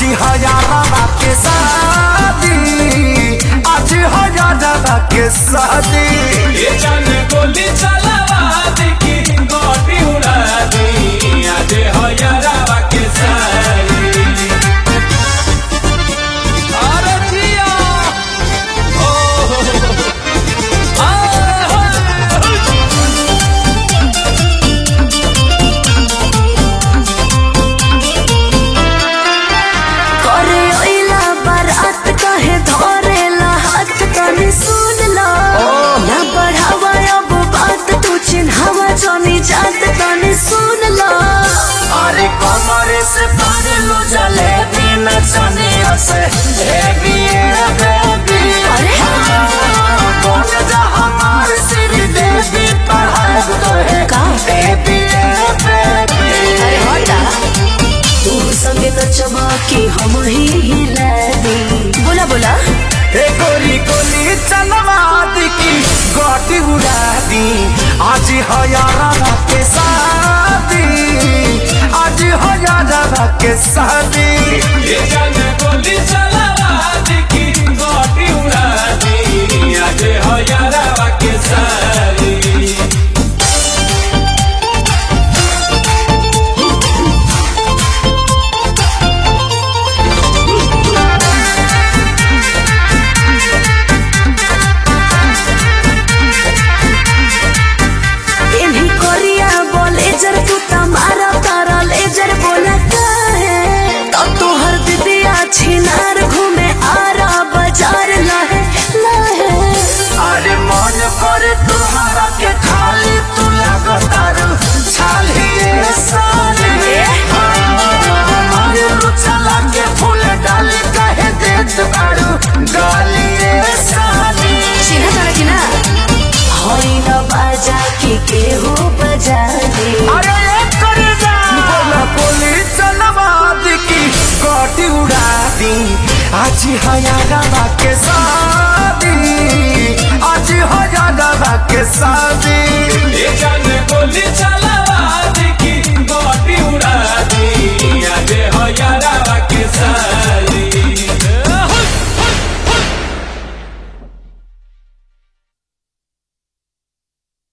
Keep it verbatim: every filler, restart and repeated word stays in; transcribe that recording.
आज हजारा के शादी, आज हजारा के शादी। ये जान गोली चलावा देखी गोटी उड़ा दी, आज हजारा के शादी। अरे जिया ओ अरे कमरे से पानी लो जलेबी न चनिया से बेबी बेबी। कौन जा हमारे सिर देवी पढ़ाई तो है बेबी बेबी। तू संगे नचबा कि हम ही हिला दी। बोला बोला हे गोरी गोली चलवा दी की गोटी उड़ा दी, आज हजारा के शादी, आज हजारा के शादी। ये जान गोली चला